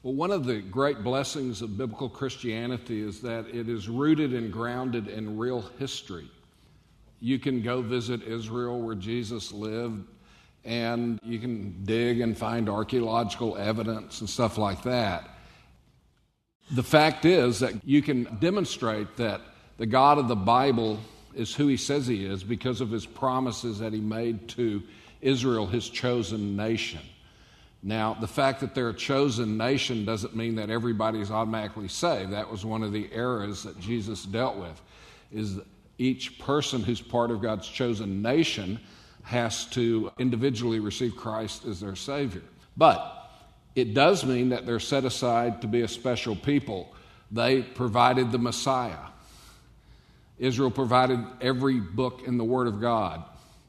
Well, one of the great blessings of biblical Christianity is that it is rooted and grounded in real history. You can go visit Israel where Jesus lived, and you can dig and find archaeological evidence and stuff like that. The fact is that you can demonstrate that the God of the Bible is who he says he is because of his promises that he made to Israel, his chosen nation. Now, the fact that they're a chosen nation doesn't mean that everybody's automatically saved. That was one of the errors that Jesus dealt with, is that each person who's part of God's chosen nation has to individually receive Christ as their Savior. But it does mean that they're set aside to be a special people. They provided the Messiah. Israel provided every book in the Word of God.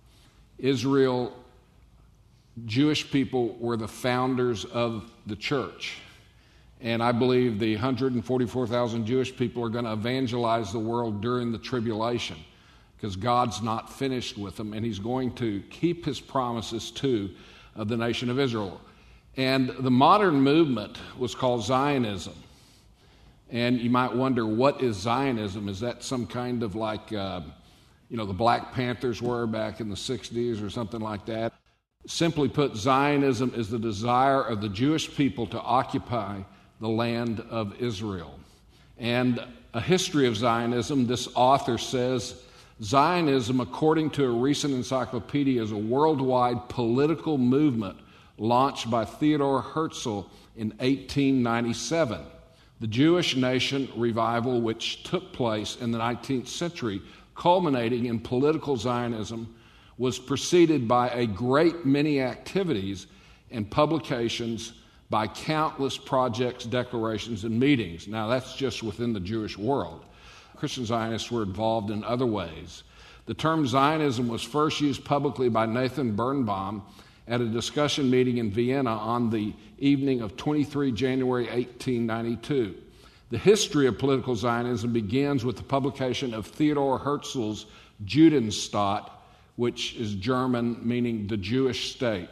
Jewish people were the founders of the church. And I believe the 144,000 Jewish people are going to evangelize the world during the tribulation because God's not finished with them, and he's going to keep his promises to the nation of Israel. And the modern movement was called Zionism. And you might wonder, what is Zionism? Is that some kind of like, the Black Panthers were back in the 60s or something like that? Simply put, Zionism is the desire of the Jewish people to occupy the land of Israel. And a history of Zionism, this author says, Zionism, according to a recent encyclopedia, is a worldwide political movement launched by Theodor Herzl in 1897. The Jewish nation revival, which took place in the 19th century, culminating in political Zionism, was preceded by a great many activities and publications by countless projects, declarations, and meetings. Now, that's just within the Jewish world. Christian Zionists were involved in other ways. The term Zionism was first used publicly by Nathan Birnbaum at a discussion meeting in Vienna on the evening of 23 January 1892. The history of political Zionism begins with the publication of Theodor Herzl's Judenstaat, which is German, meaning the Jewish state.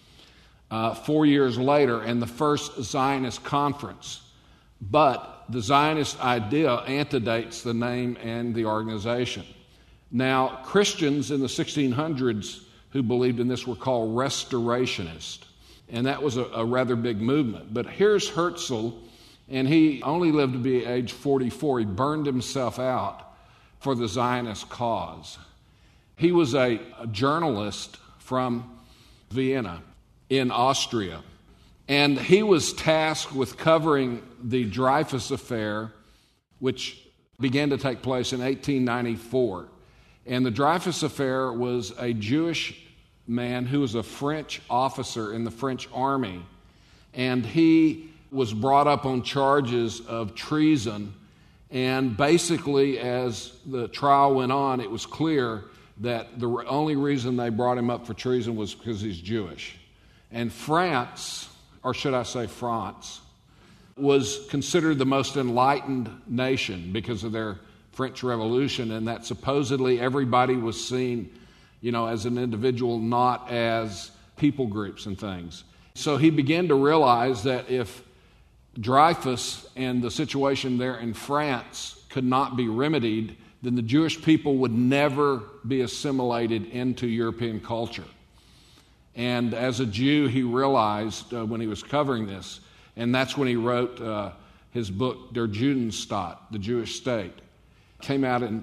4 years later, and the first Zionist conference. But the Zionist idea antedates the name and the organization. Now, Christians in the 1600s who believed in this were called restorationists, and that was a rather big movement. But here's Herzl, and he only lived to be age 44. He burned himself out for the Zionist cause. He was a journalist from Vienna in Austria, and he was tasked with covering the Dreyfus Affair, which began to take place in 1894. And the Dreyfus Affair was a Jewish man who was a French officer in the French army, and he was brought up on charges of treason. And basically, as the trial went on, it was clear that the only reason they brought him up for treason was because he's Jewish. And France, or should I say France, was considered the most enlightened nation because of their French Revolution, and that supposedly everybody was seen, as an individual, not as people groups and things. So he began to realize that if Dreyfus and the situation there in France could not be remedied, then the Jewish people would never be assimilated into European culture. And as a Jew, he realized when he was covering this, and that's when he wrote his book, Der Judenstaat, The Jewish State. Came out in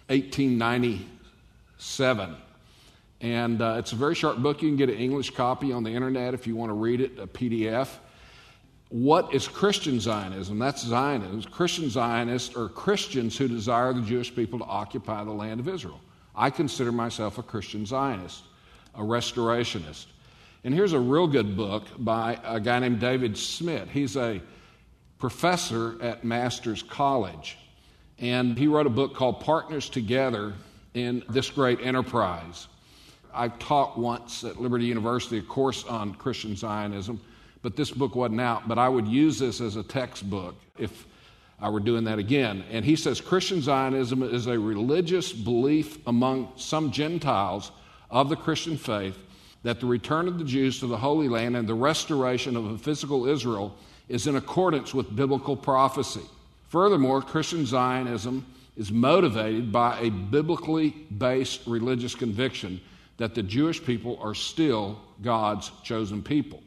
1897. And it's a very short book. You can get an English copy on the internet if you want to read it, a PDF. What is Christian Zionism? That's Zionism. Christian Zionists are Christians who desire the Jewish people to occupy the land of Israel. I consider myself a Christian Zionist, a restorationist. And here's a real good book by a guy named David Smith. He's a professor at Masters College. And he wrote a book called Partners Together in This Great Enterprise. I taught once at Liberty University a course on Christian Zionism, but this book wasn't out. But I would use this as a textbook if I were doing that again. And he says Christian Zionism is a religious belief among some Gentiles of the Christian faith that the return of the Jews to the Holy Land and the restoration of a physical Israel is in accordance with biblical prophecy. Furthermore, Christian Zionism is motivated by a biblically based religious conviction that the Jewish people are still God's chosen people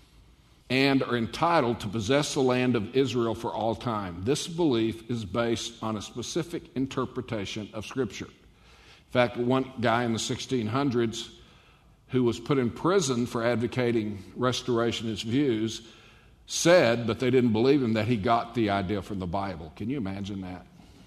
and are entitled to possess the land of Israel for all time. This belief is based on a specific interpretation of Scripture. In fact, one guy in the 1600s who was put in prison for advocating restorationist views said, but they didn't believe him, that he got the idea from the Bible. Can you imagine that?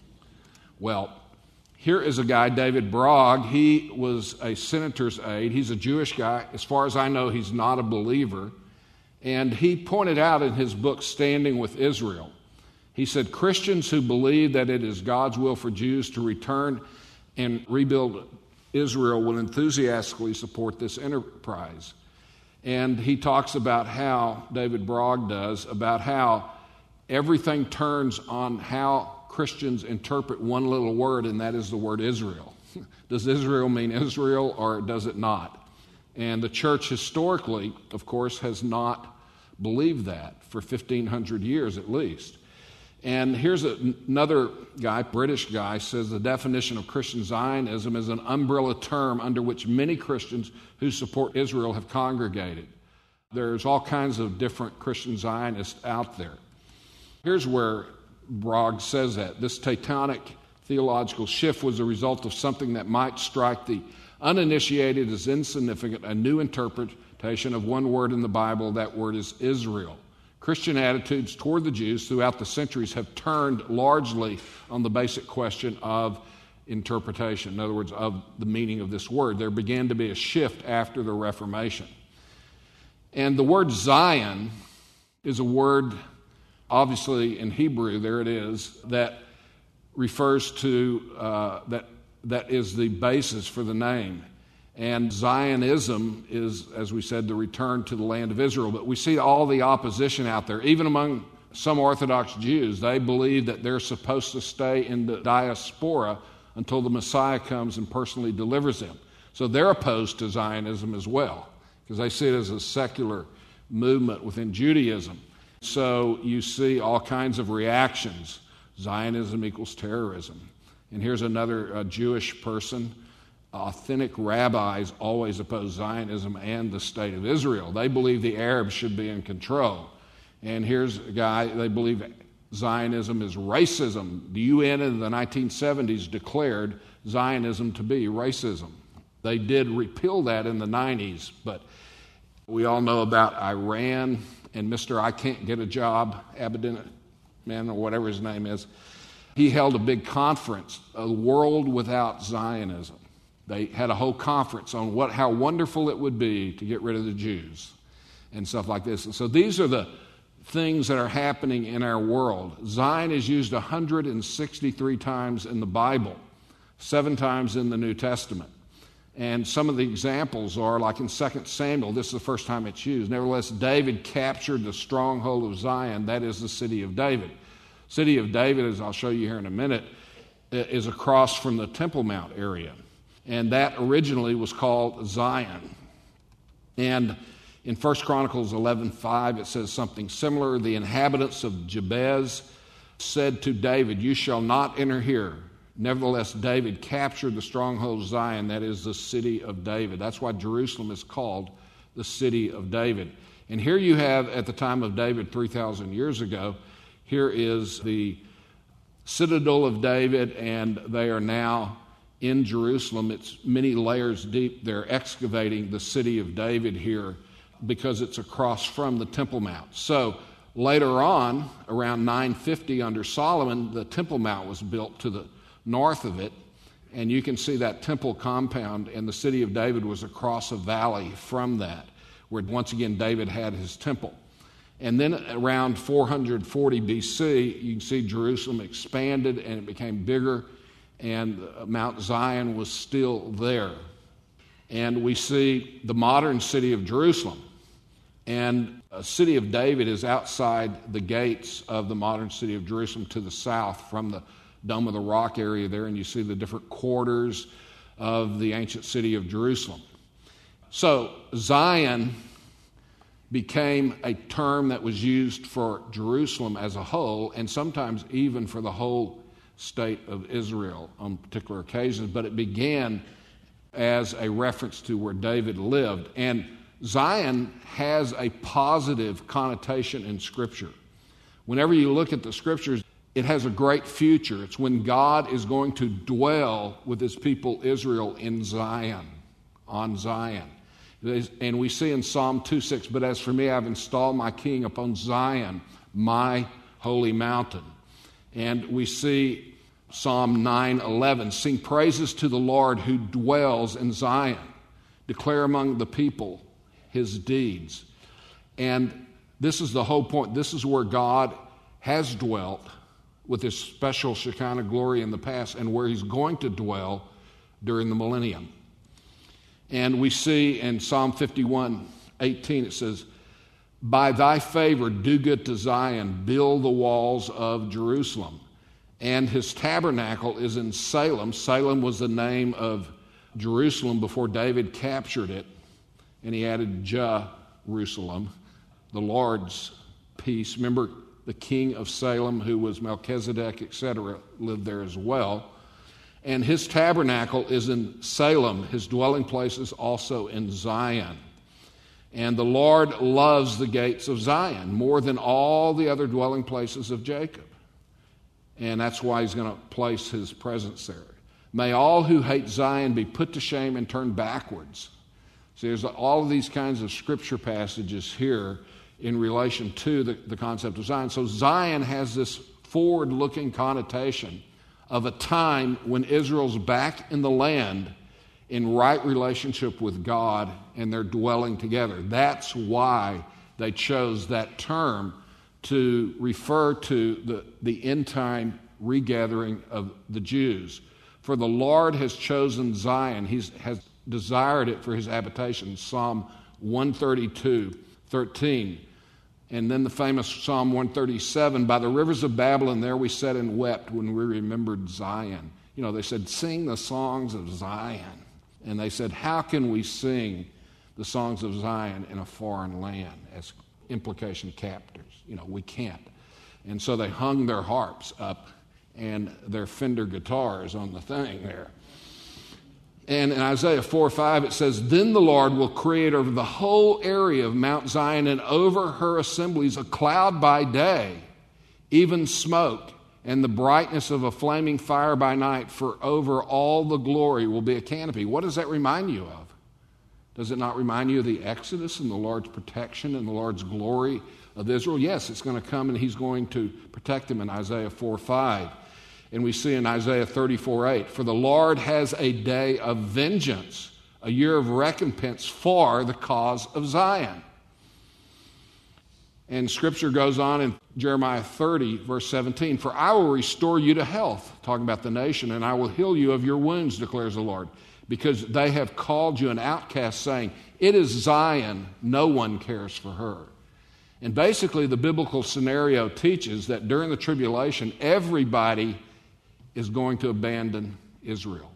Well, here is a guy, David Brog. He was a senator's aide. He's a Jewish guy. As far as I know, he's not a believer. And he pointed out in his book, Standing with Israel, he said, Christians who believe that it is God's will for Jews to return and rebuild Israel will enthusiastically support this enterprise. And he talks about how, David Brog does, about how everything turns on how Christians interpret one little word, and that is the word Israel. Does Israel mean Israel or does it not? And the church historically, of course, has not believed that for 1,500 years at least. And here's another guy, British guy, says the definition of Christian Zionism is an umbrella term under which many Christians who support Israel have congregated. There's all kinds of different Christian Zionists out there. Here's where Brog says that. This tectonic theological shift was a result of something that might strike the uninitiated as insignificant, a new interpretation of one word in the Bible. That word is Israel. Christian attitudes toward the Jews throughout the centuries have turned largely on the basic question of interpretation, in other words, of the meaning of this word. There began to be a shift after the Reformation. And the word Zion is a word, obviously in Hebrew, there it is, that refers to, that is the basis for the name. And Zionism is, as we said, the return to the land of Israel. But we see all the opposition out there. Even among some Orthodox Jews, they believe that they're supposed to stay in the diaspora until the Messiah comes and personally delivers them. So they're opposed to Zionism as well, because they see it as a secular movement within Judaism. So you see all kinds of reactions. Zionism equals terrorism. And here's another Jewish person. Authentic rabbis always oppose Zionism and the state of Israel. They believe the Arabs should be in control. And here's a guy, they believe Zionism is racism. The UN in the 1970s declared Zionism to be racism. They did repeal that in the 90s, but we all know about Iran and Mr. I Can't Get a Job, Abedin, man, or whatever his name is. He held a big conference, A World Without Zionism. They had a whole conference on how wonderful it would be to get rid of the Jews and stuff like this. And so these are the things that are happening in our world. Zion is used 163 times in the Bible, 7 times in the New Testament. And some of the examples are like in 2 Samuel, this is the first time it's used. Nevertheless, David captured the stronghold of Zion, that is the city of David. City of David, as I'll show you here in a minute, is across from the Temple Mount area. And that originally was called Zion. And in 1 Chronicles 11:5, it says something similar. The inhabitants of Jabez said to David, "You shall not enter here." Nevertheless, David captured the stronghold of Zion, that is the city of David. That's why Jerusalem is called the city of David. And here you have, at the time of David 3,000 years ago, here is the citadel of David, and they are now in Jerusalem. It's many layers deep. They're excavating the city of David here because it's across from the Temple Mount. So later on, around 950 under Solomon, the Temple Mount was built to the north of it, and you can see that temple compound, and the city of David was across a valley from that, where once again David had his temple. And then around 440 BC, you can see Jerusalem expanded and it became bigger, and Mount Zion was still there. And we see the modern city of Jerusalem. And the city of David is outside the gates of the modern city of Jerusalem to the south from the Dome of the Rock area there, and you see the different quarters of the ancient city of Jerusalem. So Zion became a term that was used for Jerusalem as a whole, and sometimes even for the whole state of Israel on particular occasions, but it began as a reference to where David lived. And Zion has a positive connotation in Scripture. Whenever you look at the Scriptures, it has a great future. It's when God is going to dwell with his people Israel in Zion, on Zion. And we see in Psalm 2:6, but as for me, I've installed my king upon Zion, my holy mountain. And we see Psalm 9:11, sing praises to the Lord who dwells in Zion. Declare among the people his deeds. And this is the whole point. This is where God has dwelt with his special Shekinah glory in the past, and where he's going to dwell during the millennium. And we see in Psalm 51:18, it says, by thy favor do good to Zion, build the walls of Jerusalem. And his tabernacle is in Salem. Salem was the name of Jerusalem before David captured it, and he added Jerusalem, the Lord's peace. Remember, the king of Salem, who was Melchizedek, etc., lived there as well. And his tabernacle is in Salem. His dwelling place is also in Zion. And the Lord loves the gates of Zion more than all the other dwelling places of Jacob. And that's why he's going to place his presence there. May all who hate Zion be put to shame and turn backwards. See, there's all of these kinds of scripture passages here in relation to the concept of Zion. So Zion has this forward-looking connotation of a time when Israel's back in the land in right relationship with God, and they're dwelling together. That's why they chose that term to refer to the end-time regathering of the Jews. For the Lord has chosen Zion. He has desired it for his habitation. Psalm 132:13. And then the famous Psalm 137, by the rivers of Babylon, there we sat and wept when we remembered Zion. You know, they said, sing the songs of Zion. And they said, how can we sing the songs of Zion in a foreign land as implication captors? You know, we can't. And so they hung their harps up and their Fender guitars on the thing there. And in Isaiah 4:5 it says, then the Lord will create over the whole area of Mount Zion and over her assemblies a cloud by day, even smoke, and the brightness of a flaming fire by night, for over all the glory will be a canopy. What does that remind you of? Does it not remind you of the Exodus and the Lord's protection and the Lord's glory of Israel? Yes, it's going to come and he's going to protect them in Isaiah 4:5. And we see in Isaiah 34:8, for the Lord has a day of vengeance, a year of recompense for the cause of Zion. And Scripture goes on in Jeremiah 30:17, for I will restore you to health, talking about the nation, and I will heal you of your wounds, declares the Lord, because they have called you an outcast, saying, it is Zion, no one cares for her. And basically the biblical scenario teaches that during the tribulation, everybody is going to abandon Israel.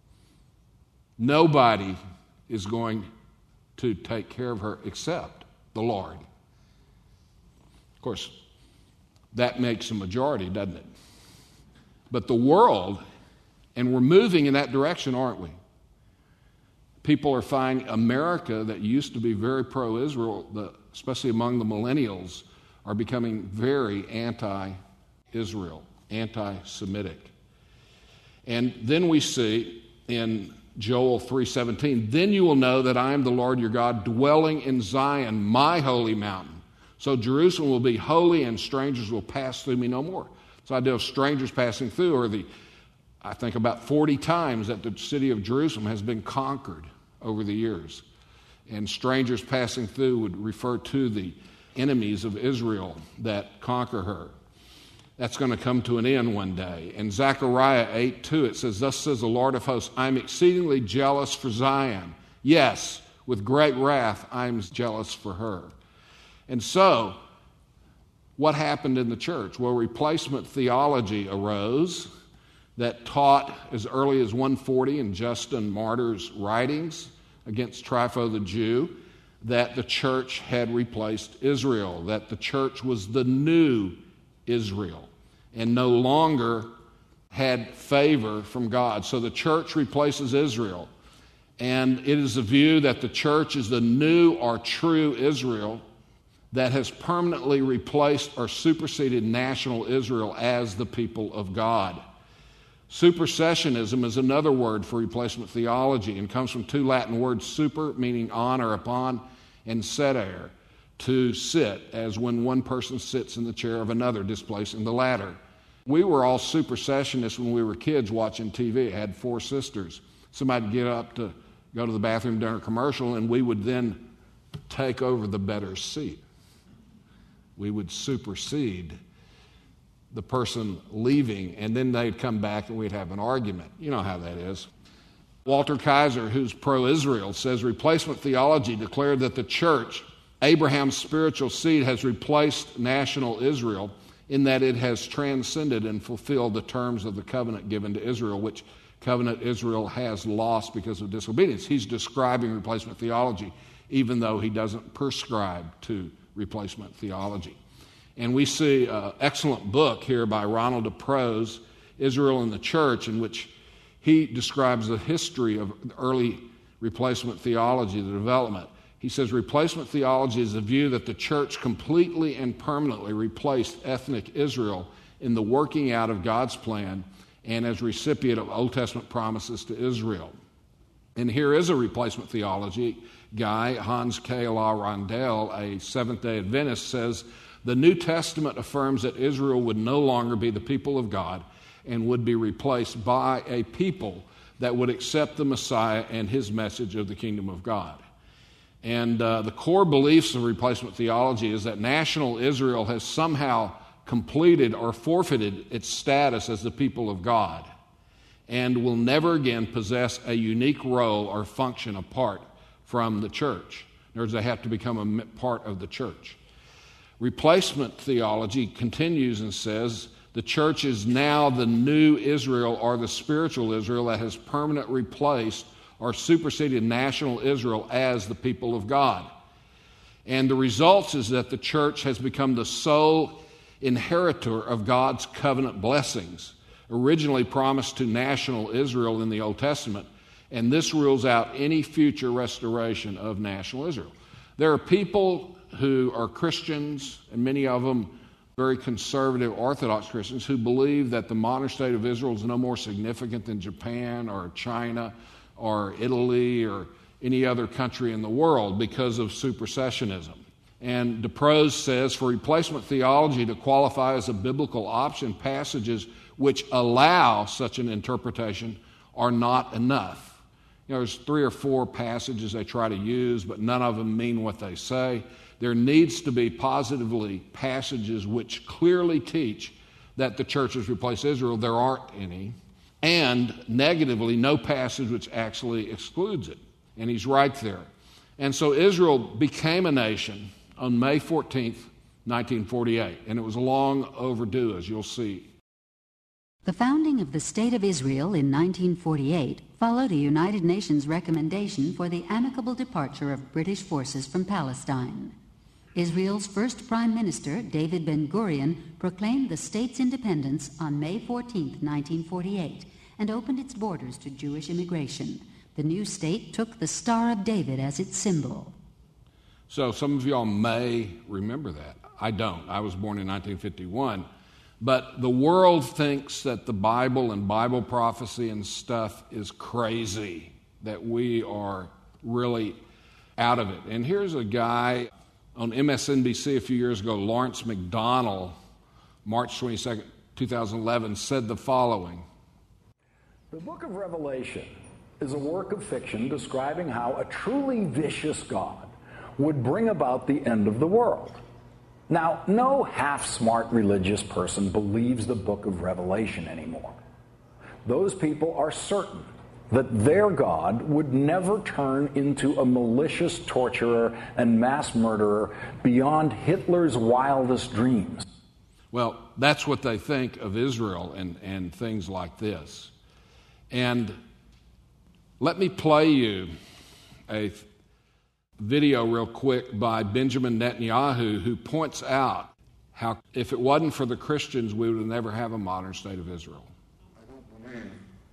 Nobody is going to take care of her except the Lord. Of course, that makes a majority, doesn't it? But the world, and we're moving in that direction, aren't we? People are finding America, that used to be very pro-Israel, especially among the millennials, are becoming very anti-Israel, anti-Semitic. And then we see in Joel 3:17, then you will know that I am the Lord your God, dwelling in Zion, my holy mountain. So Jerusalem will be holy and strangers will pass through me no more. So the idea of strangers passing through, or I think about 40 times that the city of Jerusalem has been conquered over the years. And strangers passing through would refer to the enemies of Israel that conquer her. That's going to come to an end one day. In Zechariah 8:2, it says, thus says the Lord of hosts, I'm exceedingly jealous for Zion. Yes, with great wrath, I'm jealous for her. And so, what happened in the church? Well, replacement theology arose that taught as early as 140 in Justin Martyr's writings against Trypho the Jew that the church had replaced Israel, that the church was the new Israel and no longer had favor from God. So the church replaces Israel. And it is the view that the church is the new or true Israel that has permanently replaced or superseded national Israel as the people of God. Supersessionism is another word for replacement theology and comes from two Latin words, super, meaning on or upon, and sedere, to sit, as when one person sits in the chair of another, displacing the latter. We were all supersessionists when we were kids watching TV. I had four sisters. Somebody would get up to go to the bathroom during a commercial, and we would then take over the better seat. We would supersede the person leaving, and then they'd come back and we'd have an argument. You know how that is. Walter Kaiser, who's pro-Israel, says replacement theology declared that the church, Abraham's spiritual seed, has replaced national Israel in that it has transcended and fulfilled the terms of the covenant given to Israel, which covenant Israel has lost because of disobedience. He's describing replacement theology, even though he doesn't prescribe to replacement theology. And we see an excellent book here by Ronald DeProse, Israel and the Church, in which he describes the history of early replacement theology, the development. He says replacement theology is the view that the church completely and permanently replaced ethnic Israel in the working out of God's plan and as recipient of Old Testament promises to Israel. And here is a replacement theology guy, Hans K. La Rondel, a Seventh-day Adventist, says, the New Testament affirms that Israel would no longer be the people of God and would be replaced by a people that would accept the Messiah and his message of the kingdom of God. And the core beliefs of replacement theology is that national Israel has somehow completed or forfeited its status as the people of God and will never again possess a unique role or function apart from the church. In other words, they have to become a part of the church. Replacement theology continues and says the church is now the new Israel or the spiritual Israel that has permanently replaced or superseded national Israel as the people of God. And the results is that the church has become the sole inheritor of God's covenant blessings, originally promised to national Israel in the Old Testament, and this rules out any future restoration of national Israel. There are people who are Christians, and many of them very conservative Orthodox Christians, who believe that the modern state of Israel is no more significant than Japan or China or Italy or any other country in the world because of supersessionism. And DeProse says, for replacement theology to qualify as a biblical option, passages which allow such an interpretation are not enough. You know, there's 3 or 4 passages they try to use, but none of them mean what they say. There needs to be positively passages which clearly teach that the church has replaced Israel. There aren't any. And negatively, no passage which actually excludes it. And he's right there. And so Israel became a nation on May 14th, 1948. And it was long overdue, as you'll see. The founding of the State of Israel in 1948 followed a United Nations recommendation for the amicable departure of British forces from Palestine. Israel's first Prime Minister, David Ben-Gurion, proclaimed the state's independence on May 14, 1948, and opened its borders to Jewish immigration. The new state took the Star of David as its symbol. So some of y'all may remember that. I don't. I was born in 1951. But the world thinks that the Bible and Bible prophecy and stuff is crazy, that we are really out of it. And here's a guy on MSNBC a few years ago, Lawrence McDonnell, March 22nd, 2011, said the following. The book of Revelation is a work of fiction describing how a truly vicious God would bring about the end of the world. Now, no half-smart religious person believes the book of Revelation anymore. Those people are certain that their God would never turn into a malicious torturer and mass murderer beyond Hitler's wildest dreams. Well, that's what they think of Israel and things like this. And let me play you video real quick by Benjamin Netanyahu, who points out how if it wasn't for the Christians, we would never have a modern state of Israel. I don't believe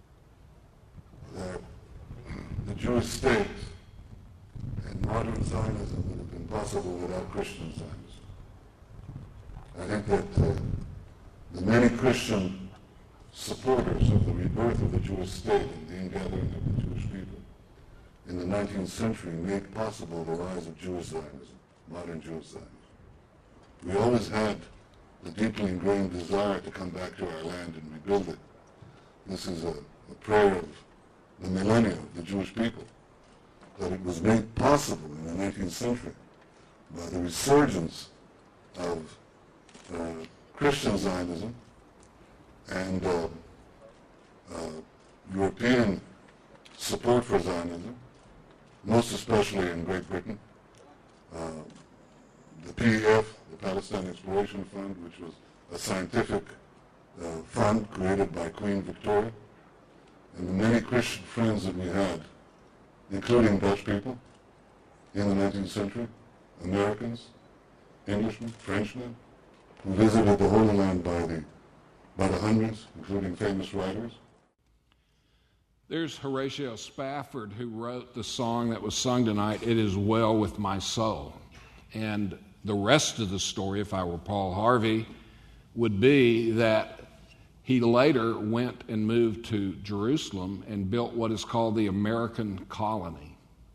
that the Jewish state and modern Zionism would have been possible without Christian Zionism. I think that the many Christian supporters of the rebirth of the Jewish state and the ingathering of the Jewish people in the 19th century made possible the rise of Jewish Zionism, modern Jewish Zionism. We always had the deeply ingrained desire to come back to our land and rebuild it. This is a prayer of the millennia of the Jewish people, that it was made possible in the 19th century by the resurgence of Christian Zionism and European support for Zionism, most especially in Great Britain. The PEF, the Palestine Exploration Fund, which was a scientific fund created by Queen Victoria, and the many Christian friends that we had, including Dutch people in the 19th century, Americans, Englishmen, Frenchmen, who visited the Holy Land by the hundreds, including famous writers. There's Horatio Spafford, who wrote the song that was sung tonight, "It Is Well With My Soul." And the rest of the story, if I were Paul Harvey, would be that he later went and moved to Jerusalem and built what is called the American Colony.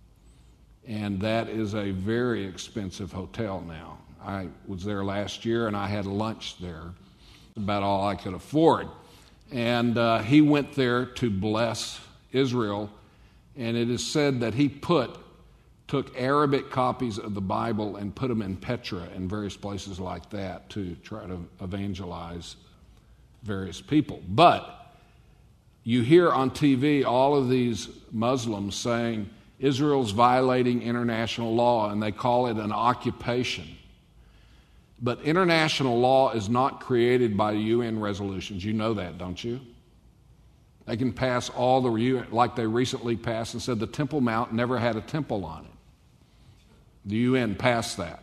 And that is a very expensive hotel now. I was there last year and I had lunch there, about all I could afford. And he went there to bless Israel, and it is said that he took Arabic copies of the Bible and put them in Petra and various places like that to try to evangelize various people. But you hear on TV all of these Muslims saying Israel's violating international law, and they call it an occupation. But international law is not created by UN resolutions. You know that, don't you? They can pass all the UN, like they recently passed and said the Temple Mount never had a temple on it. The UN passed that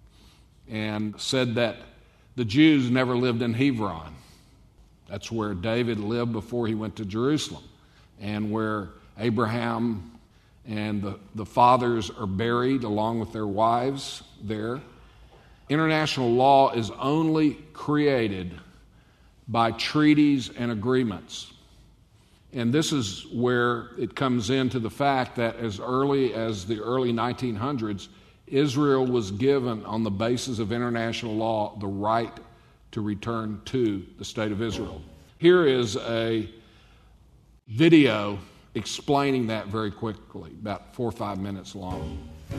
and said that the Jews never lived in Hebron. That's where David lived before he went to Jerusalem, and where Abraham and the fathers are buried along with their wives there. International law is only created by treaties and agreements. And this is where it comes into the fact that as early as the early 1900s, Israel was given, on the basis of international law, the right to return to the state of Israel. Here is a video explaining that very quickly, about 4 or 5 minutes long.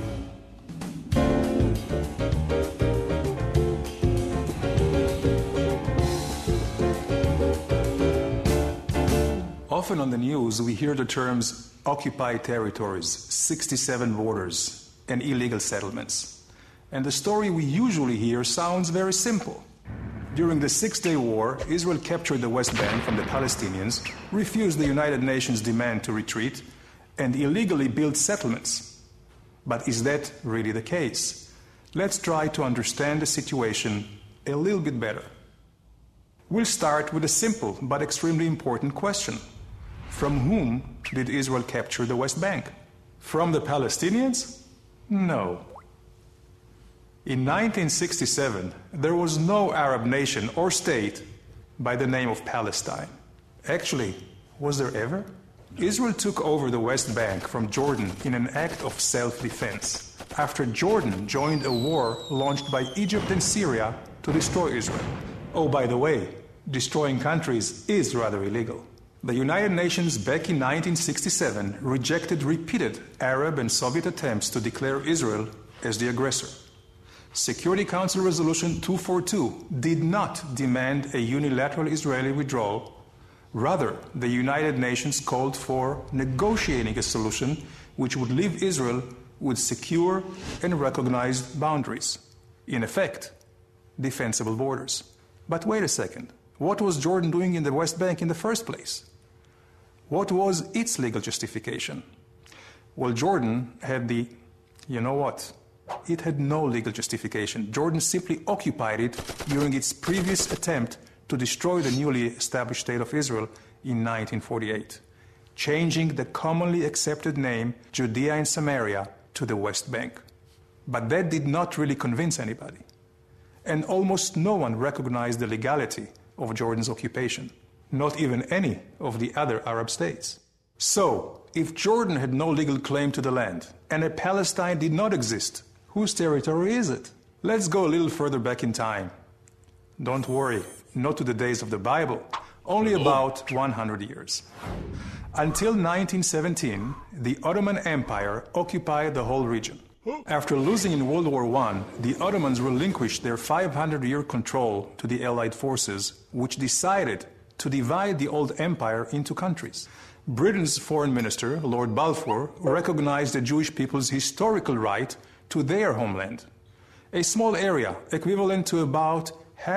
Often on the news, we hear the terms occupied territories, 67 borders, and illegal settlements. And the story we usually hear sounds very simple. During the Six-Day War, Israel captured the West Bank from the Palestinians, refused the United Nations' demand to retreat, and illegally built settlements. But is that really the case? Let's try to understand the situation a little bit better. We'll start with a simple but extremely important question. From whom did Israel capture the West Bank? From the Palestinians? No. In 1967, there was no Arab nation or state by the name of Palestine. Actually, was there ever? Israel took over the West Bank from Jordan in an act of self-defense, after Jordan joined a war launched by Egypt and Syria to destroy Israel. Oh, by the way, destroying countries is rather illegal. The United Nations back in 1967 rejected repeated Arab and Soviet attempts to declare Israel as the aggressor. Security Council Resolution 242 did not demand a unilateral Israeli withdrawal. Rather, the United Nations called for negotiating a solution which would leave Israel with secure and recognized boundaries. In effect, defensible borders. But wait a second. What was Jordan doing in the West Bank in the first place? What was its legal justification? Well, Jordan had the You know what? It had no legal justification. Jordan simply occupied it during its previous attempt to destroy the newly established State of Israel in 1948, changing the commonly accepted name Judea and Samaria to the West Bank. But that did not really convince anybody. And almost no one recognized the legality of Jordan's occupation, not even any of the other Arab states. So, if Jordan had no legal claim to the land, and a Palestine did not exist, whose territory is it? Let's go a little further back in time. Don't worry, not to the days of the Bible, only about 100 years. Until 1917, the Ottoman Empire occupied the whole region. After losing in World War I, the Ottomans relinquished their 500-year control to the Allied forces, which decided to divide the old empire into countries. Britain's foreign minister, Lord Balfour, recognized the Jewish people's historical right to their homeland, a small area equivalent to about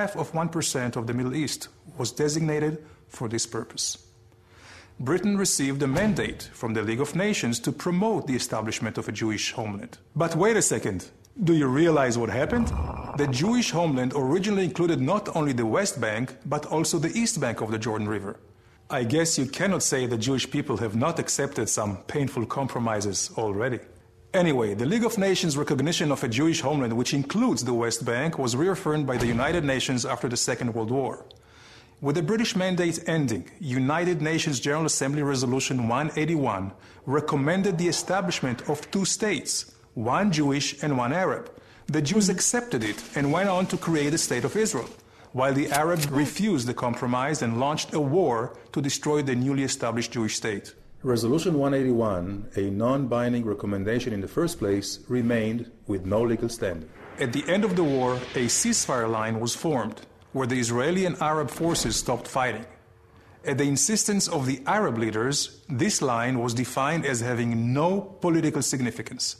0.5% of the Middle East was designated for this purpose. Britain received a mandate from the League of Nations to promote the establishment of a Jewish homeland. But wait a second, do you realize what happened? The Jewish homeland originally included not only the West Bank, but also the East Bank of the Jordan River. I guess you cannot say the Jewish people have not accepted some painful compromises already. Anyway, the League of Nations recognition of a Jewish homeland, which includes the West Bank, was reaffirmed by the United Nations after the Second World War. With the British mandate ending, United Nations General Assembly Resolution 181 recommended the establishment of two states, one Jewish and one Arab. The Jews accepted it and went on to create the State of Israel, while the Arabs refused the compromise and launched a war to destroy the newly established Jewish state. Resolution 181, a non-binding recommendation in the first place, remained with no legal standing. At the end of the war, a ceasefire line was formed, where the Israeli and Arab forces stopped fighting. At the insistence of the Arab leaders, this line was defined as having no political significance.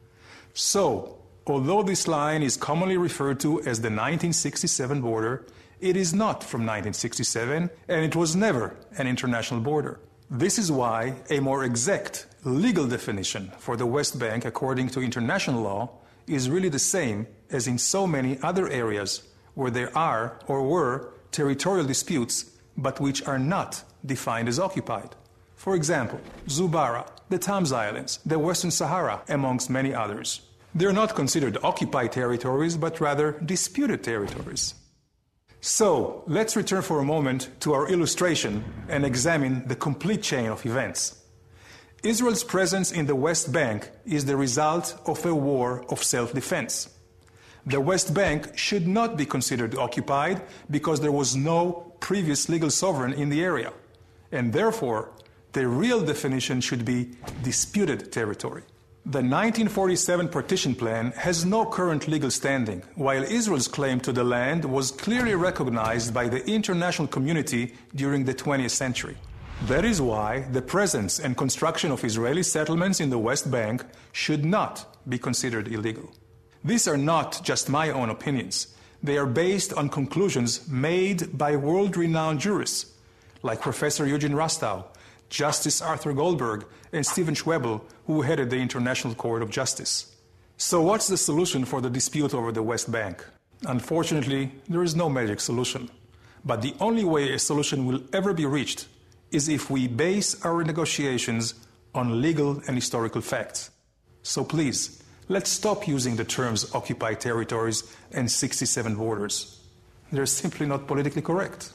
So, although this line is commonly referred to as the 1967 border, it is not from 1967, and it was never an international border. This is why a more exact legal definition for the West Bank, according to international law, is really the same as in so many other areas where there are or were territorial disputes, but which are not defined as occupied. For example, Zubarah, the Tams Islands, the Western Sahara, amongst many others. They're not considered occupied territories, but rather disputed territories. So, let's return for a moment to our illustration and examine the complete chain of events. Israel's presence in the West Bank is the result of a war of self-defense. The West Bank should not be considered occupied because there was no previous legal sovereign in the area, and therefore, the real definition should be disputed territory. The 1947 partition plan has no current legal standing, while Israel's claim to the land was clearly recognized by the international community during the 20th century. That is why the presence and construction of Israeli settlements in the West Bank should not be considered illegal. These are not just my own opinions. They are based on conclusions made by world-renowned jurists like Professor Eugene Rostow, Justice Arthur Goldberg, and Stephen Schwebel, who headed the International Court of Justice. So what's the solution for the dispute over the West Bank? Unfortunately, there is no magic solution. But the only way a solution will ever be reached is if we base our negotiations on legal and historical facts. So please, let's stop using the terms occupied territories and 67 borders. They're simply not politically correct.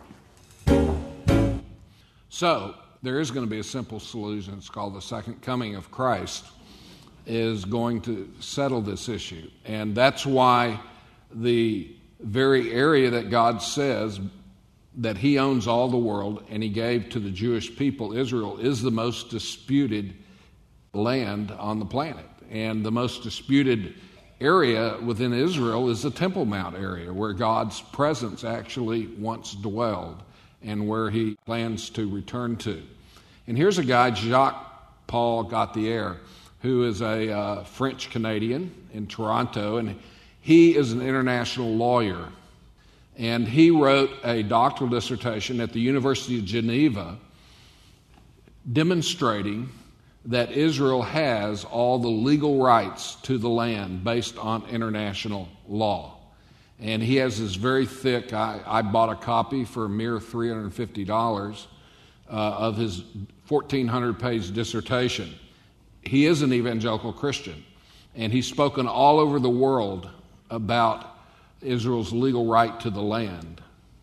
So, there is going to be a simple solution. It's called the Second Coming of Christ is going to settle this issue. And that's why the very area that God says that he owns all the world and he gave to the Jewish people, Israel, is the most disputed land on the planet. And the most disputed area within Israel is the Temple Mount area, where God's presence actually once dwelled and where he plans to return to. And here's a guy, Jacques-Paul Gauthier, who is a French-Canadian in Toronto, and he is an international lawyer. And he wrote a doctoral dissertation at the University of Geneva demonstrating that Israel has all the legal rights to the land based on international law. And he has this very thick, I bought a copy for a mere $350 of his 1,400-page dissertation. He is an evangelical Christian, and he's spoken all over the world about Israel's legal right to the land.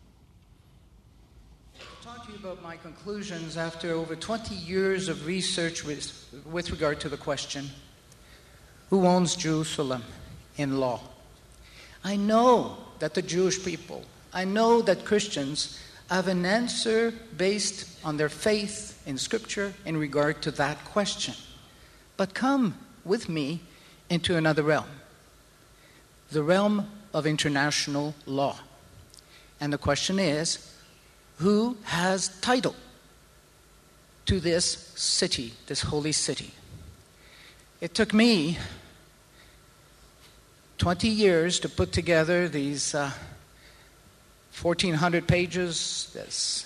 I'll talk to you about my conclusions after over 20 years of research with regard to the question, who owns Jerusalem in law? I know that the Jewish people, I know that Christians have an answer based on their faith in Scripture in regard to that question. But come with me into another realm, the realm of international law. And the question is, who has title to this city, this holy city? It took me 20 years to put together these 1,400 pages.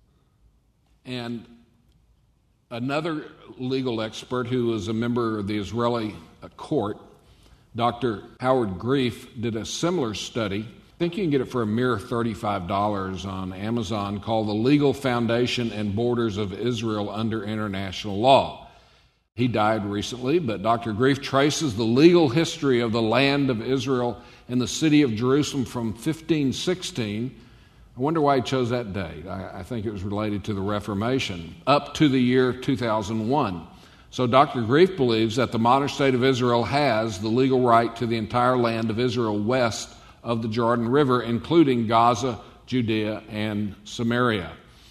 And another legal expert who was a member of the Israeli court, Dr. Howard Grief, did a similar study. I think you can get it for a mere $35 on Amazon, called The Legal Foundation and Borders of Israel Under International Law. He died recently, but Dr. Grief traces the legal history of the land of Israel and the city of Jerusalem from 1516. I wonder why he chose that date. I think it was related to the Reformation, up to the year 2001. So Dr. Grief believes that the modern state of Israel has the legal right to the entire land of Israel west of the Jordan River, including Gaza, Judea, and Samaria.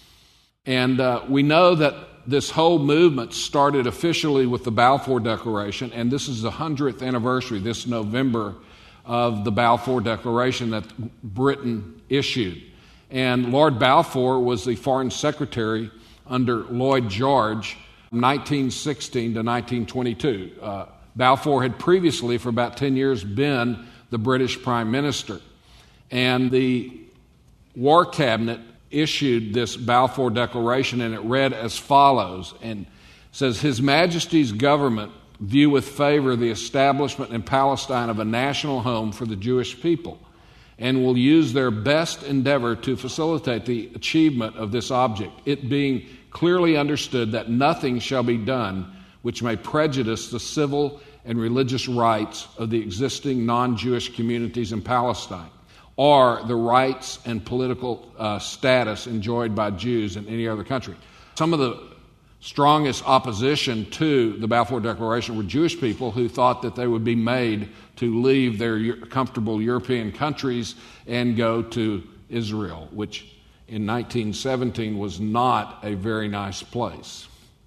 And we know that this whole movement started officially with the Balfour Declaration, and this is the 100th anniversary this November of the Balfour Declaration that Britain issued. And Lord Balfour was the Foreign Secretary under Lloyd George, 1916 to 1922. Balfour had previously, for about 10 years, been the British Prime Minister. And the War Cabinet issued this Balfour Declaration, and it read as follows, and says, His Majesty's government view with favor the establishment in Palestine of a national home for the Jewish people, and will use their best endeavor to facilitate the achievement of this object, it being clearly understood that nothing shall be done which may prejudice the civil and religious rights of the existing non-Jewish communities in Palestine, or the rights and political status enjoyed by Jews in any other country. Some of the strongest opposition to the Balfour Declaration were Jewish people who thought that they would be made to leave their comfortable European countries and go to Israel, which in 1917 was not a very nice place.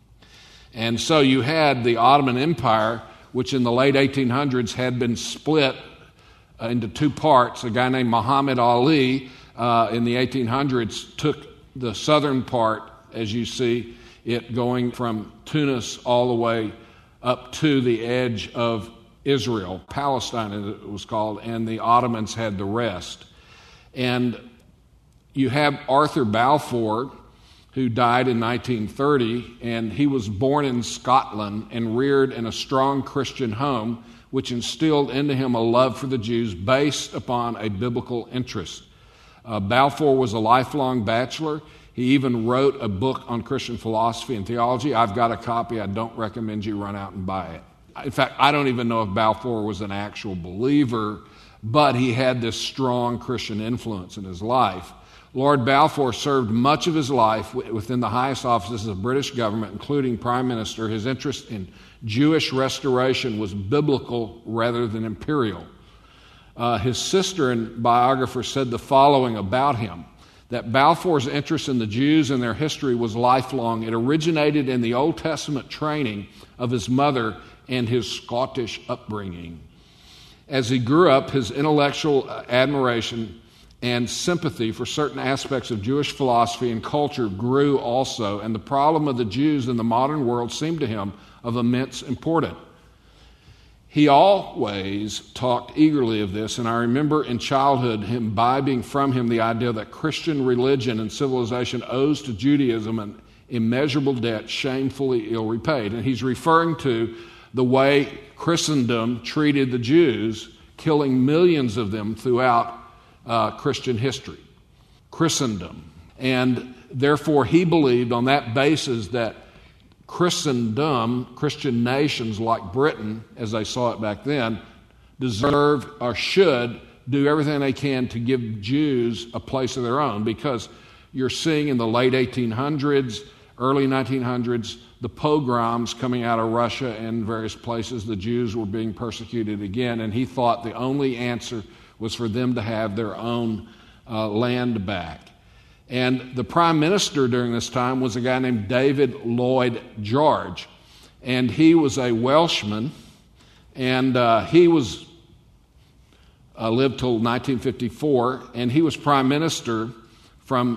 And so you had the Ottoman Empire, which in the late 1800s had been split into two parts. A guy named Muhammad Ali in the 1800s took the southern part, as you see it going from Tunis all the way up to the edge of Israel, Palestine as it was called, and the Ottomans had the rest. And you have Arthur Balfour, who died in 1930, and he was born in Scotland and reared in a strong Christian home, which instilled into him a love for the Jews based upon a biblical interest. Balfour was a lifelong bachelor. He even wrote a book on Christian philosophy and theology. I've got a copy. I don't recommend you run out and buy it. In fact, I don't even know if Balfour was an actual believer, but he had this strong Christian influence in his life. Lord Balfour served much of his life within the highest offices of the British government, including Prime Minister. His interest in Jewish restoration was biblical rather than imperial. His sister and biographer said the following about him, that Balfour's interest in the Jews and their history was lifelong. It originated in the Old Testament training of his mother and his Scottish upbringing. As he grew up, his intellectual admiration and sympathy for certain aspects of Jewish philosophy and culture grew also, and the problem of the Jews in the modern world seemed to him of immense importance. He always talked eagerly of this, and I remember in childhood imbibing from him the idea that Christian religion and civilization owes to Judaism an immeasurable debt shamefully ill repaid. And he's referring to the way Christendom treated the Jews, killing millions of them throughout Christian history. Christendom. And therefore he believed on that basis that Christendom, Christian nations like Britain, as they saw it back then, deserve or should do everything they can to give Jews a place of their own, because you're seeing in the late 1800s, early 1900s, the pogroms coming out of Russia and various places. The Jews were being persecuted again, and he thought the only answer was for them to have their own land back. And the prime minister during this time was a guy named David Lloyd George, and he was a Welshman, and he was lived till 1954, and he was prime minister from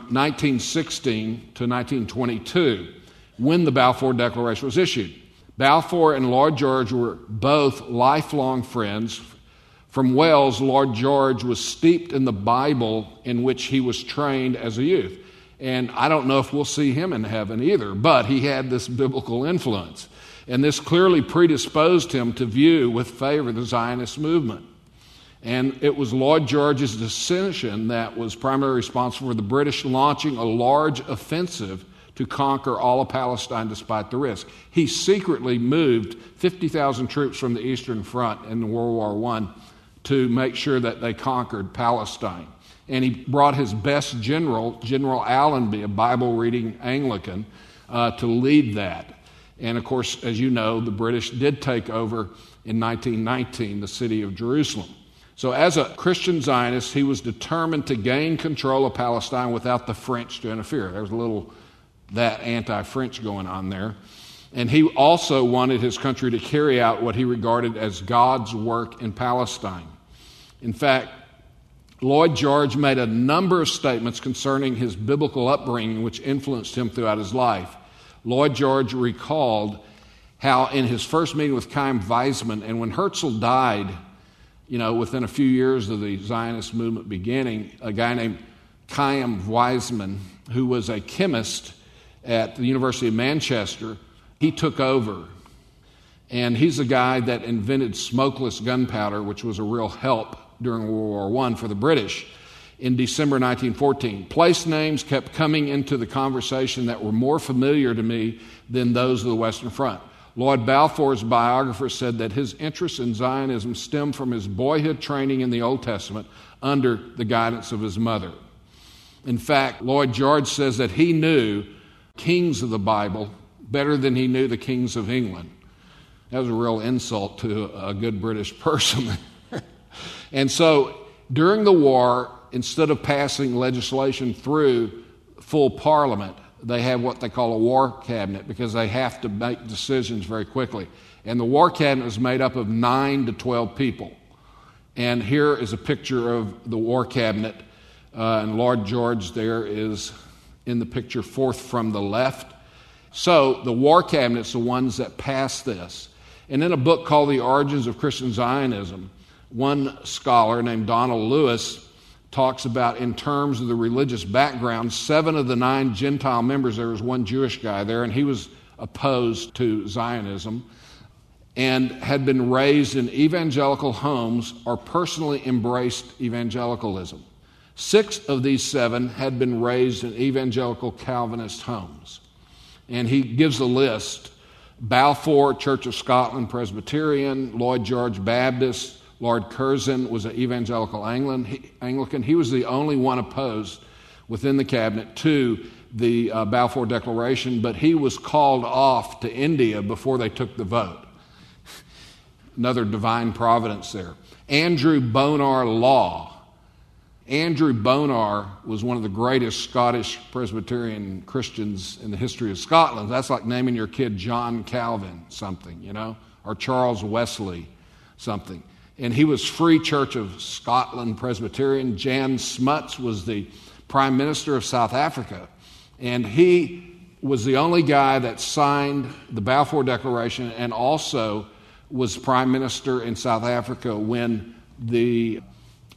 1916 to 1922 when the Balfour Declaration was issued. Balfour and Lloyd George were both lifelong friends. From Wales, Lord George was steeped in the Bible in which he was trained as a youth. And I don't know if we'll see him in heaven either, but he had this biblical influence. And this clearly predisposed him to view with favor the Zionist movement. And it was Lloyd George's decision that was primarily responsible for the British launching a large offensive to conquer all of Palestine despite the risk. He secretly moved 50,000 troops from the Eastern Front in World War I to make sure that they conquered Palestine. And he brought his best general, General Allenby, a Bible-reading Anglican, to lead that. And of course, as you know, the British did take over in 1919 the city of Jerusalem. So as a Christian Zionist, he was determined to gain control of Palestine without the French to interfere. There was a little that anti-French going on there. And he also wanted his country to carry out what he regarded as God's work in Palestine. In fact, Lloyd George made a number of statements concerning his biblical upbringing, which influenced him throughout his life. Lloyd George recalled how in his first meeting with Chaim Weizmann, and when Herzl died, within a few years of the Zionist movement beginning, a guy named Chaim Weizmann, who was a chemist at the University of Manchester, he took over. And he's the guy that invented smokeless gunpowder, which was a real help during World War I for the British. In December 1914, place names kept coming into the conversation that were more familiar to me than those of the Western Front. Lloyd Balfour's biographer said that his interest in Zionism stemmed from his boyhood training in the Old Testament under the guidance of his mother. In fact, Lloyd George says that he knew kings of the Bible better than he knew the kings of England. That was a real insult to a good British person. And so during the war, instead of passing legislation through full parliament, they have what they call a war cabinet because they have to make decisions very quickly. And the war cabinet is made up of 9 to 12 people. And here is a picture of the war cabinet. And Lord George there is in the picture fourth from the left. So the war cabinet's the ones that pass this. And in a book called The Origins of Christian Zionism, one scholar named Donald Lewis talks about, in terms of the religious background, 7 of the 9 Gentile members, there was one Jewish guy there, and he was opposed to Zionism and had been raised in evangelical homes or personally embraced evangelicalism. 6 of these 7 had been raised in evangelical Calvinist homes. And he gives a list: Balfour, Church of Scotland Presbyterian; Lloyd George Baptist; Lord Curzon was an evangelical Anglican. He was the only one opposed within the cabinet to the Balfour Declaration, but he was called off to India before they took the vote. Another divine providence there. Andrew Bonar Law. Andrew Bonar was one of the greatest Scottish Presbyterian Christians in the history of Scotland. That's like naming your kid John Calvin something, or Charles Wesley something. And he was Free Church of Scotland Presbyterian. Jan Smuts was the Prime Minister of South Africa. And he was the only guy that signed the Balfour Declaration and also was Prime Minister in South Africa when the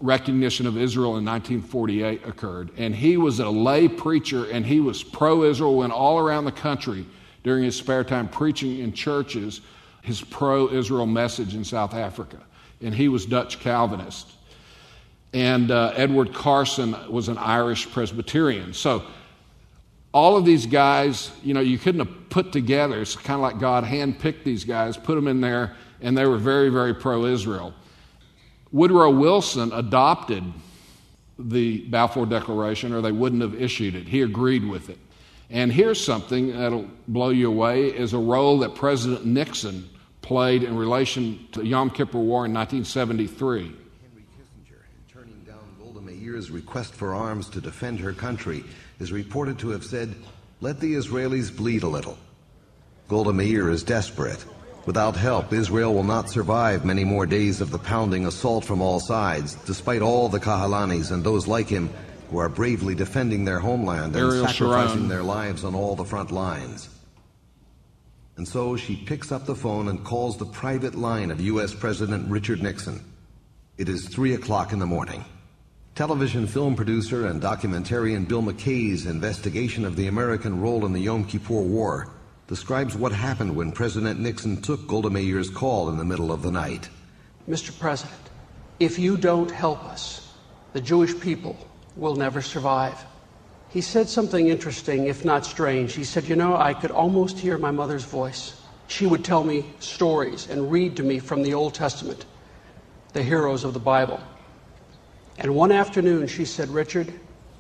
recognition of Israel in 1948 occurred. And he was a lay preacher, and he was pro-Israel, went all around the country during his spare time preaching in churches his pro-Israel message in South Africa. And he was Dutch Calvinist. And Edward Carson was an Irish Presbyterian. So all of these guys, you couldn't have put together. It's kind of like God handpicked these guys, put them in there, and they were very, very pro-Israel. Woodrow Wilson adopted the Balfour Declaration, or they wouldn't have issued it. He agreed with it. And here's something that'll blow you away, is a role that President Nixon played in relation to the Yom Kippur War in 1973. Henry Kissinger, in turning down Golda Meir's request for arms to defend her country, is reported to have said, "Let the Israelis bleed a little." Golda Meir is desperate. Without help, Israel will not survive many more days of the pounding assault from all sides, despite all the Kahalanis and those like him who are bravely defending their homeland and sacrificing their lives on all the front lines. And so she picks up the phone and calls the private line of U.S. President Richard Nixon. It is 3 o'clock in the morning. Television film producer and documentarian Bill McKay's investigation of the American role in the Yom Kippur War describes what happened when President Nixon took Golda Meir's call in the middle of the night. Mr. President, if you don't help us, the Jewish people will never survive. He said something interesting, if not strange. He said, I could almost hear my mother's voice. She would tell me stories and read to me from the Old Testament, the heroes of the Bible. And one afternoon she said, Richard,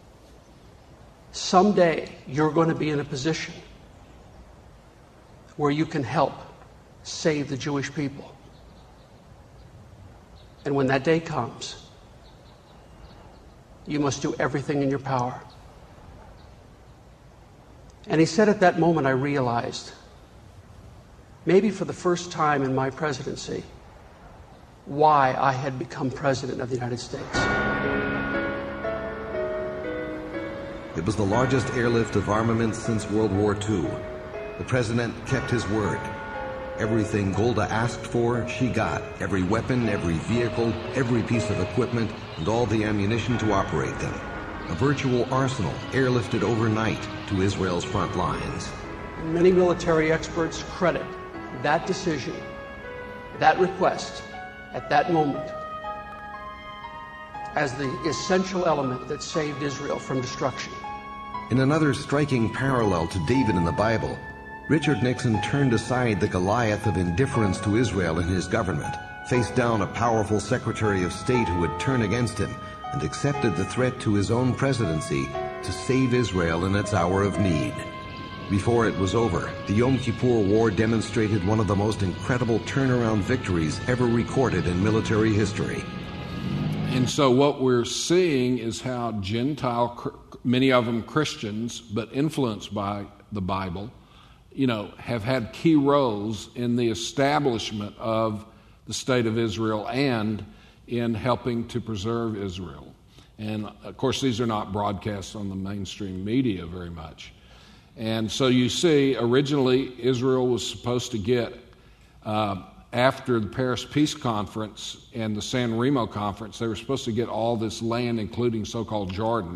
someday you're going to be in a position where you can help save the Jewish people. And when that day comes, you must do everything in your power. And he said at that moment, I realized, maybe for the first time in my presidency, why I had become president of the United States. It was the largest airlift of armaments since World War II. The president kept his word. Everything Golda asked for, she got. Every weapon, every vehicle, every piece of equipment, and all the ammunition to operate them. A virtual arsenal airlifted overnight to Israel's front lines. Many military experts credit that decision, that request, at that moment, as the essential element that saved Israel from destruction. In another striking parallel to David in the Bible, Richard Nixon turned aside the Goliath of indifference to Israel in his government, faced down a powerful Secretary of State who would turn against him, and accepted the threat to his own presidency to save Israel in its hour of need. Before it was over, the Yom Kippur War demonstrated one of the most incredible turnaround victories ever recorded in military history. And so what we're seeing is how Gentile, many of them Christians, but influenced by the Bible, have had key roles in the establishment of the state of Israel and in helping to preserve Israel. And, of course, these are not broadcast on the mainstream media very much. And so you see, originally, Israel was supposed to get, after the Paris Peace Conference and the San Remo Conference, they were supposed to get all this land, including so-called Jordan.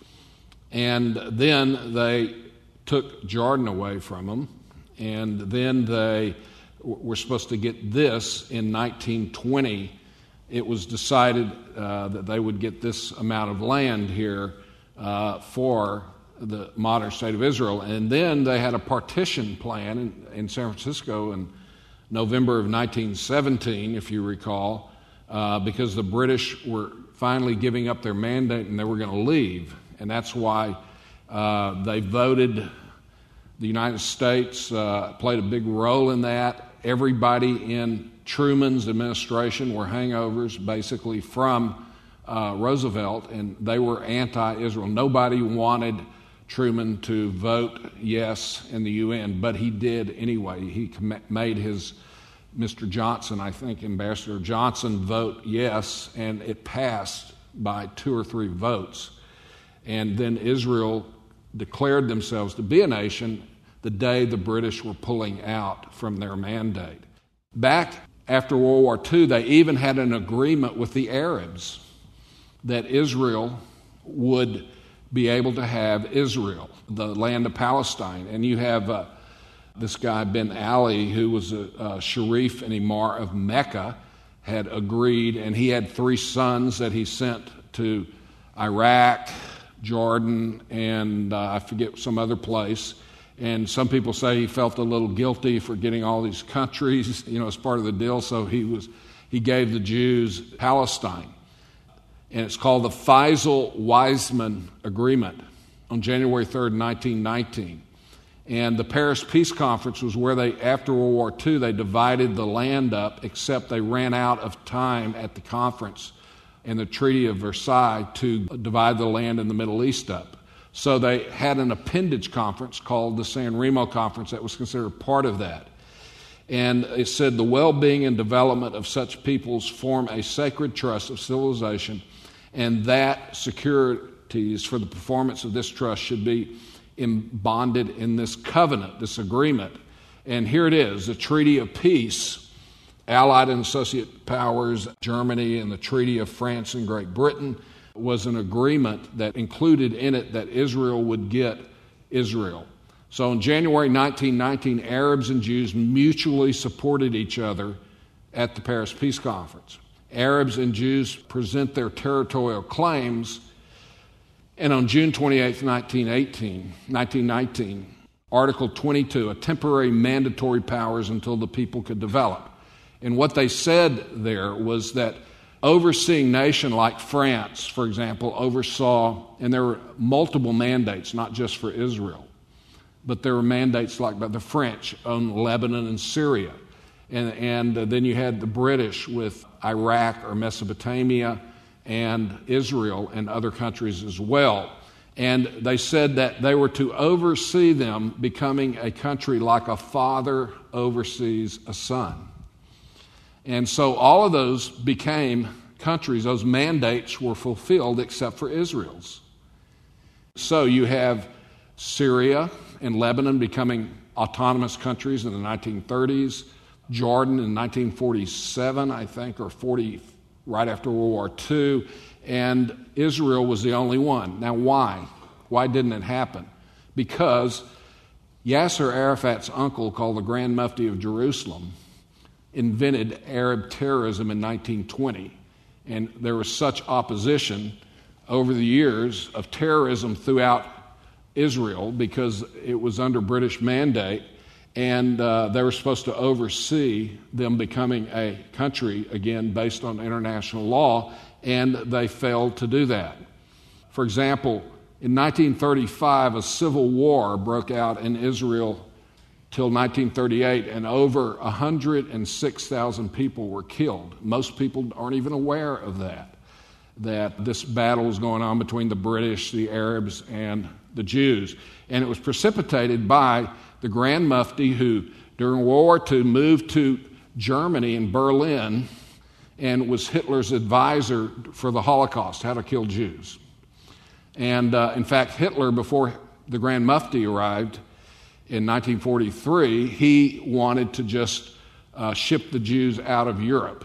And then they took Jordan away from them, and then they were supposed to get this in 1920. It was decided that they would get this amount of land here for the modern state of Israel. And then they had a partition plan in San Francisco in November of 1917, if you recall, because the British were finally giving up their mandate and they were going to leave. And that's why they voted. The United States played a big role in that. Everybody in Truman's administration were hangovers, basically, from Roosevelt, and they were anti-Israel. Nobody wanted Truman to vote yes in the UN, but he did anyway. He made his Mr. Johnson, I think Ambassador Johnson, vote yes, and it passed by 2 or 3 votes. And then Israel declared themselves to be a nation the day the British were pulling out from their mandate. Back after World War II, they even had an agreement with the Arabs. that Israel would be able to have Israel, the land of Palestine. And you have this guy Ben Ali, who was a Sharif and Imar of Mecca, had agreed, and he had 3 sons that he sent to Iraq, Jordan, and I forget some other place. And some people say he felt a little guilty for getting all these countries, as part of the deal, so he gave the Jews Palestine. And it's called the Faisal-Weizmann Agreement on January 3rd, 1919. And the Paris Peace Conference was where after World War II, they divided the land up, except they ran out of time at the conference and the Treaty of Versailles to divide the land in the Middle East up. So they had an appendage conference called the San Remo Conference that was considered part of that. And it said the well-being and development of such peoples form a sacred trust of civilization, and that securities for the performance of this trust should be bonded in this covenant, this agreement. And here it is, the Treaty of Peace. Allied and associate powers, Germany, and the Treaty of France and Great Britain was an agreement that included in it that Israel would get Israel. So in January 1919, Arabs and Jews mutually supported each other at the Paris Peace Conference. Arabs and Jews present their territorial claims, and on June 28, 1919, Article 22, a temporary mandatory powers until the people could develop. And what they said there was that overseeing nation like France, for example, oversaw, and there were multiple mandates, not just for Israel, but there were mandates like by the French on Lebanon and Syria. And then you had the British with Iraq or Mesopotamia and Israel and other countries as well. And they said that they were to oversee them becoming a country like a father oversees a son. And so all of those became countries. Those mandates were fulfilled except for Israel's. So you have Syria and Lebanon becoming autonomous countries in the 1930s, Jordan in 1947, I think, or 40, right after World War II, and Israel was the only one. Now why? Why didn't it happen? Because Yasser Arafat's uncle, called the Grand Mufti of Jerusalem, invented Arab terrorism in 1920. And there was such opposition over the years of terrorism throughout Israel because it was under British mandate, and they were supposed to oversee them becoming a country, again, based on international law, and they failed to do that. For example, in 1935, a civil war broke out in Israel till 1938, and over 106,000 people were killed. Most people aren't even aware of that this battle was going on between the British, the Arabs, and the Jews. And it was precipitated by the Grand Mufti, who during World War II moved to Germany in Berlin and was Hitler's advisor for the Holocaust, how to kill Jews. And in fact, Hitler, before the Grand Mufti arrived, in 1943, he wanted to just ship the Jews out of Europe.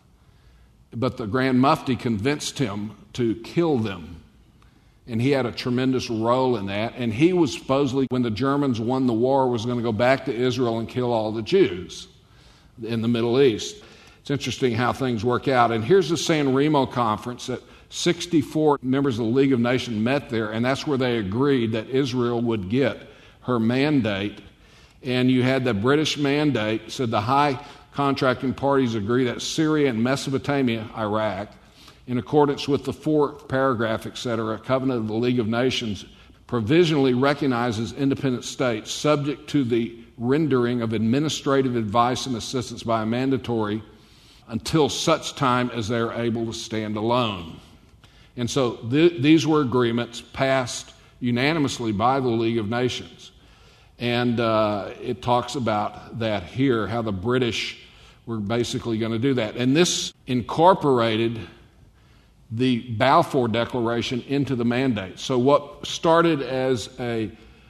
But the Grand Mufti convinced him to kill them. And he had a tremendous role in that. And he was supposedly, when the Germans won the war, was going to go back to Israel and kill all the Jews in the Middle East. It's interesting how things work out. And here's the San Remo Conference that 64 members of the League of Nations met there, and that's where they agreed that Israel would get her mandate. And you had the British mandate, said the high contracting parties agree that Syria and Mesopotamia, Iraq, in accordance with the fourth paragraph, etc., Covenant of the League of Nations, provisionally recognizes independent states subject to the rendering of administrative advice and assistance by a mandatory until such time as they are able to stand alone. And so these were agreements passed unanimously by the League of Nations. And it talks about that here, how the British were basically going to do that. And this incorporated the Balfour Declaration into the mandate. So what started as a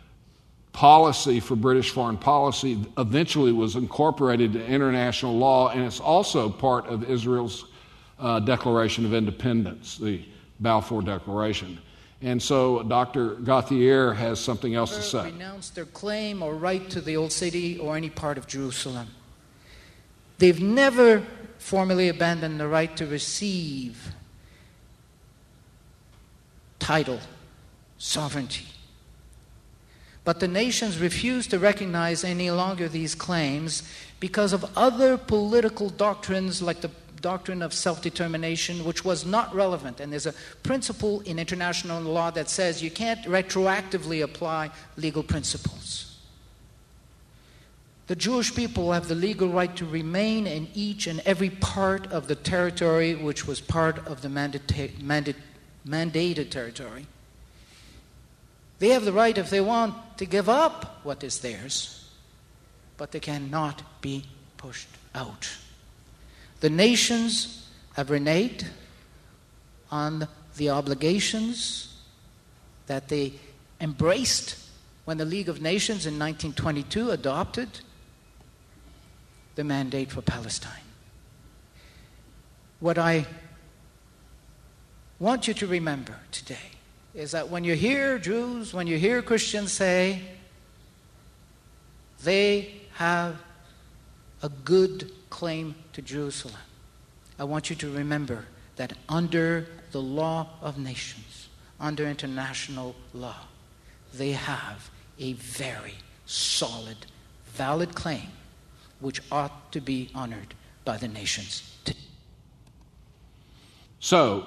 policy for British foreign policy eventually was incorporated into international law, and it's also part of Israel's Declaration of Independence, the Balfour Declaration. And so Dr. Gauthier has something else to say. Renounced their claim or right to the old city or any part of Jerusalem. They've never formally abandoned the right to receive title, sovereignty. But the nations refuse to recognize any longer these claims because of other political doctrines like the doctrine of self-determination, which was not relevant. And there's a principle in international law that says you can't retroactively apply legal principles. The Jewish people have the legal right to remain in each and every part of the territory which was part of the mandated territory. They have the right, if they want, to give up what is theirs, but they cannot be pushed out. The nations have reneged on the obligations that they embraced when the League of Nations in 1922 adopted the mandate for Palestine. What I want you to remember today is that when you hear Jews, when you hear Christians say they have a good claim to Jerusalem, I want you to remember that under the law of nations, under international law, they have a very solid, valid claim which ought to be honored by the nations today. So,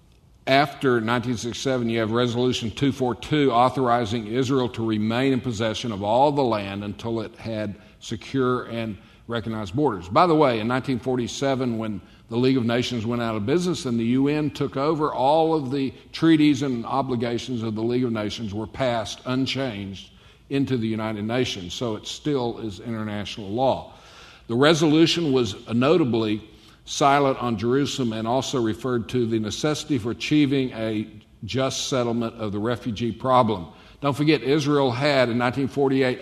after 1967, you have Resolution 242 authorizing Israel to remain in possession of all the land until it had secure and recognized borders. By the way, in 1947, when the League of Nations went out of business and the UN took over, all of the treaties and obligations of the League of Nations were passed unchanged into the United Nations, so it still is international law. The resolution was notably silent on Jerusalem and also referred to the necessity for achieving a just settlement of the refugee problem. Don't forget, Israel had in 1948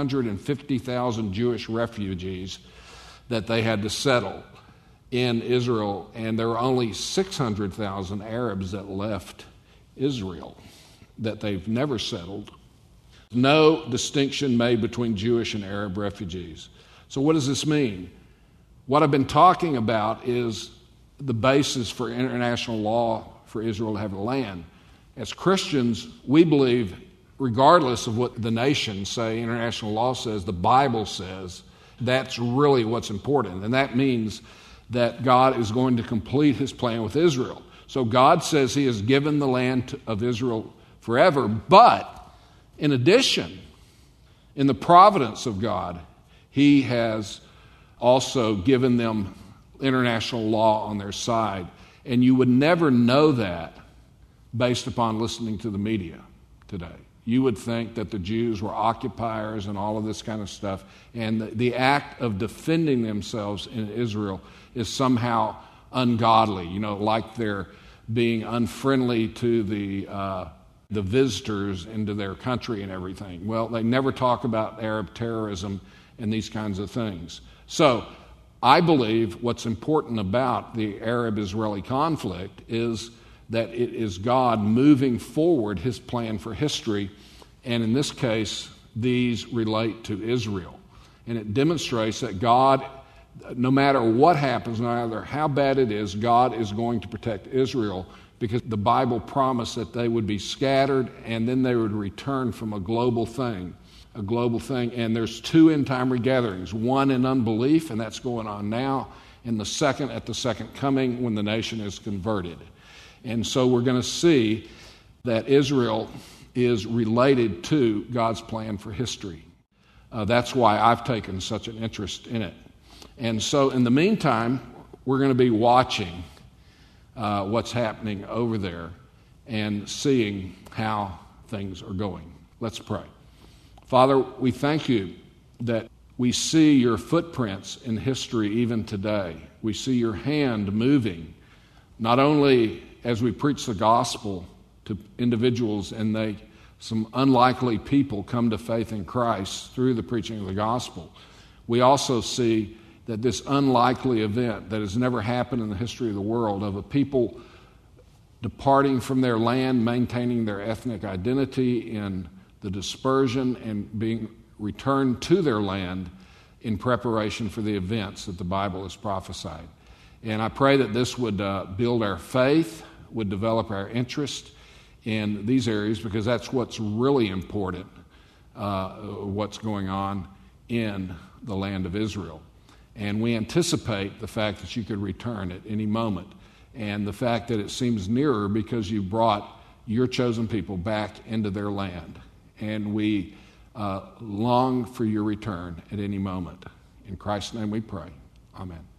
850,000 Jewish refugees that they had to settle in Israel, and there were only 600,000 Arabs that left Israel that they've never settled. No distinction made between Jewish and Arab refugees. So what does this mean? What I've been talking about is the basis for international law for Israel to have a land. As Christians, we believe, regardless of what the nations say, international law says, the Bible says, that's really what's important. And that means that God is going to complete his plan with Israel. So God says he has given the land of Israel forever, but in addition, in the providence of God, he has also given them international law on their side. And you would never know that based upon listening to the media today. You would think that the Jews were occupiers and all of this kind of stuff. And the act of defending themselves in Israel is somehow ungodly, like they're being unfriendly to the visitors into their country and everything. Well, they never talk about Arab terrorism and these kinds of things. So I believe what's important about the Arab-Israeli conflict is that it is God moving forward his plan for history, and in this case, these relate to Israel. And it demonstrates that God, no matter what happens, no matter how bad it is, God is going to protect Israel, because the Bible promised that they would be scattered and then they would return from a global thing. And there's two end-time regatherings, one in unbelief, and that's going on now, and the second at the second coming when the nation is converted. And so we're going to see that Israel is related to God's plan for history. That's why I've taken such an interest in it. And so in the meantime, we're going to be watching what's happening over there and seeing how things are going. Let's pray. Father, we thank you that we see your footprints in history even today. We see your hand moving, not only as we preach the gospel to individuals and some unlikely people come to faith in Christ through the preaching of the gospel. We also see that this unlikely event that has never happened in the history of the world of a people departing from their land, maintaining their ethnic identity in the dispersion, and being returned to their land in preparation for the events that the Bible has prophesied. And I pray that this would build our faith, would develop our interest in these areas, because that's what's really important, what's going on in the land of Israel. And we anticipate the fact that you could return at any moment, and the fact that it seems nearer because you brought your chosen people back into their land. And we long for your return at any moment. In Christ's name we pray. Amen.